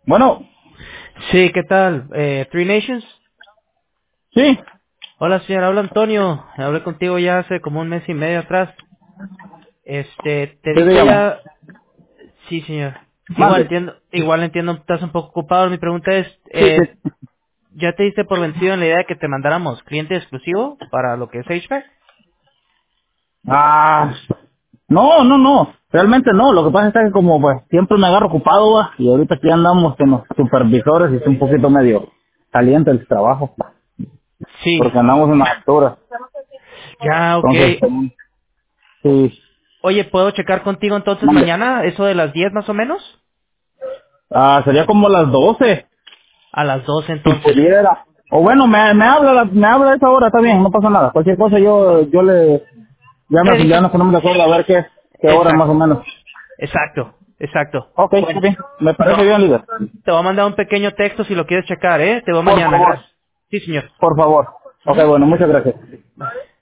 Bueno, Sí, ¿qué tal? Three Nations. sí, Hola, señor. Habla Antonio. Hablé contigo ya hace como un mes y medio atrás. Te sí, diste dígame. ya. Sí, señor. Mande. Igual entiendo, estás un poco ocupado. Mi pregunta es, Sí, sí. ¿ya te diste por vencido en la idea de que te mandáramos cliente exclusivo para lo que es HVAC? Ah, no. Realmente no. Lo que pasa es que como pues siempre me agarro ocupado, va, y ahorita aquí andamos con los supervisores y es un poquito medio caliente el trabajo, Sí. porque andamos en la altura. Ya, ok. Entonces, sí. Oye, ¿puedo checar contigo entonces Mande. mañana? ¿Eso de las 10 más o menos? Ah, sería como las 12 A las 12 si entonces. pudiera. O bueno, me habla a esa hora, está bien, no pasa nada. Cualquier cosa yo le, Me ya dices. nos ponemos de acuerdo a ver qué hora más o Exacto. menos. Exacto. Ok, Bueno, bien, me te parece bien, líder. te voy a mandar un pequeño texto si lo quieres checar, ¿eh? Te voy Por mañana, favor, gracias. Sí, señor. por favor. Ok, Ujú. bueno, muchas gracias. Bye.